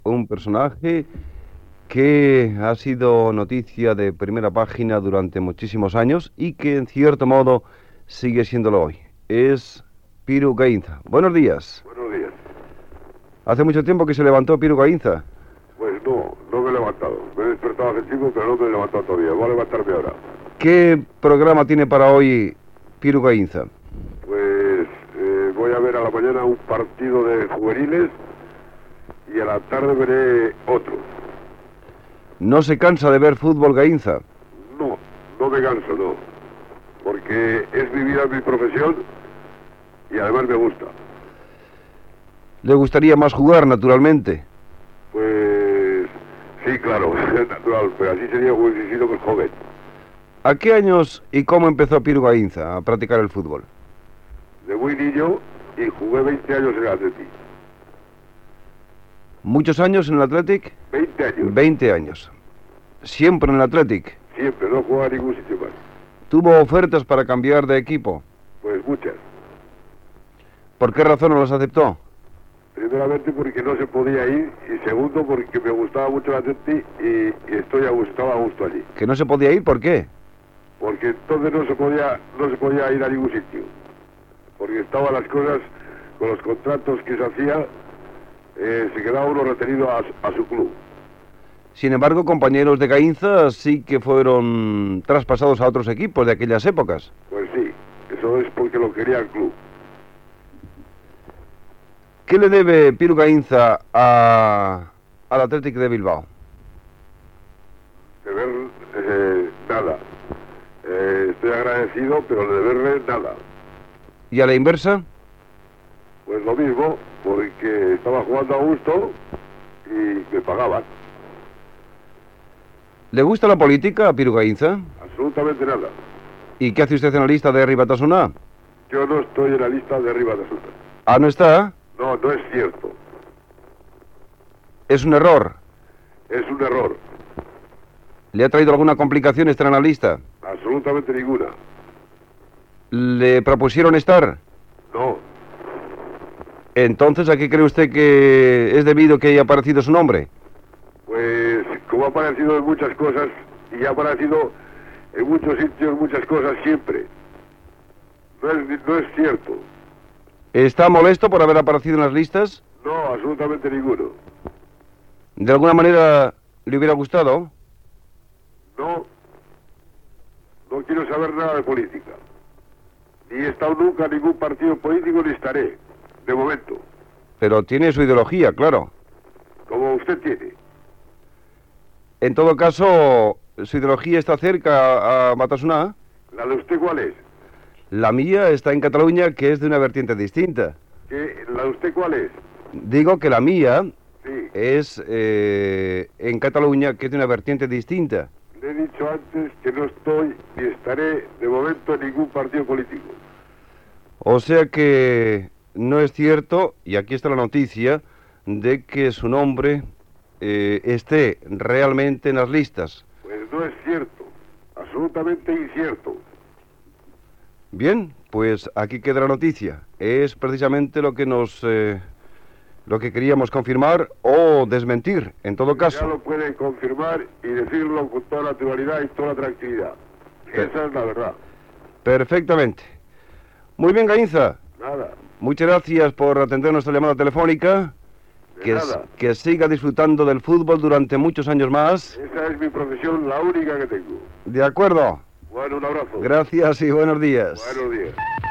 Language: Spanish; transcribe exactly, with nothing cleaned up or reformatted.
un personaje que ha sido noticia de primera página durante muchísimos años y que en cierto modo sigue siéndolo hoy. Es Piru Gainza. Buenos días. Buenos días. ¿Hace mucho tiempo que se levantó Piru Gainza? Pues no, no me he levantado. Me he despertado hace chico, pero no me he levantado todavía. Voy a levantarme ahora. ¿Qué programa tiene para hoy Piru Gainza? Pues eh, voy a ver a la mañana un partido de juveniles y a la tarde veré otro. ¿No se cansa de ver fútbol, Gainza? No, no me canso, no. Porque es mi vida, mi profesión y además me gusta. ¿Le gustaría más jugar, naturalmente? Pues sí, claro, es natural, pero así sería hubiese sido pues joven. ¿A qué años y cómo empezó Piru Gainza a practicar el fútbol? De muy niño y jugué veinte años en el Atleti. ¿Muchos años en el Athletic? veinte años. veinte años. ¿Siempre en el Athletic? Siempre, no jugaba a ningún sitio más. ¿Tuvo ofertas para cambiar de equipo? Pues muchas. ¿Por qué razón no las aceptó? Primeramente porque no se podía ir y segundo porque me gustaba mucho el Atleti y, y estoy a gusto, estaba a gusto allí. ¿Que no se podía ir? ¿Por qué? Porque entonces no se podía, no se podía ir a ningún sitio. Porque estaban las cosas, con los contratos que se hacía, eh, se quedaba uno retenido a, a su club. Sin embargo, compañeros de Gainza sí que fueron traspasados a otros equipos de aquellas épocas. Pues sí, eso es porque lo quería el club. ¿Qué le debe Piru Gainza a, al Athletic de Bilbao? De ver eh, nada. Eh, estoy agradecido, pero de verle nada. ¿Y a la inversa? Pues lo mismo, porque estaba jugando a gusto y me pagaban. ¿Le gusta la política a Piru Gainza? Absolutamente nada. ¿Y qué hace usted en la lista de Ribatasuna? Yo no estoy en la lista de arriba de Asunta. Ah, ¿no está? No, no es cierto. Es un error. Es un error. ¿Le ha traído alguna complicación estar en la lista? Absolutamente ninguna. ¿Le propusieron estar? No. Entonces, ¿a qué cree usted que es debido que haya aparecido su nombre? Pues como ha aparecido en muchas cosas y ha aparecido en muchos sitios muchas cosas siempre. No es, no es cierto. ¿Está molesto por haber aparecido en las listas? No, absolutamente ninguno. ¿De alguna manera le hubiera gustado? No. No quiero saber nada de política. Ni he estado nunca en ningún partido político ni estaré. De momento. Pero tiene su ideología, claro. Como usted tiene. En todo caso, ¿su ideología está cerca a Batasuna? ¿La de usted cuál es? La mía está en Cataluña, que es de una vertiente distinta. ¿Qué? ¿La de usted cuál es? Digo que la mía Sí. es eh, en Cataluña, que es de una vertiente distinta. Le he dicho antes que no estoy ni estaré de momento en ningún partido político. O sea que no es cierto, y aquí está la noticia, de que su nombre eh, esté realmente en las listas. Pues no es cierto. Absolutamente incierto. Bien, pues aquí queda la noticia. Es precisamente lo que nos... Eh, lo que queríamos confirmar o desmentir, en todo Ya caso. lo pueden confirmar y decirlo con toda naturalidad y toda tranquilidad. Esa es la verdad. Perfectamente. Muy bien, Gainza. Nada. Muchas gracias por atender nuestra llamada telefónica. De Que, nada. que siga disfrutando del fútbol durante muchos años más. Esa es mi profesión, la única que tengo. De acuerdo. Bueno, un abrazo. Gracias y buenos días. Buenos días.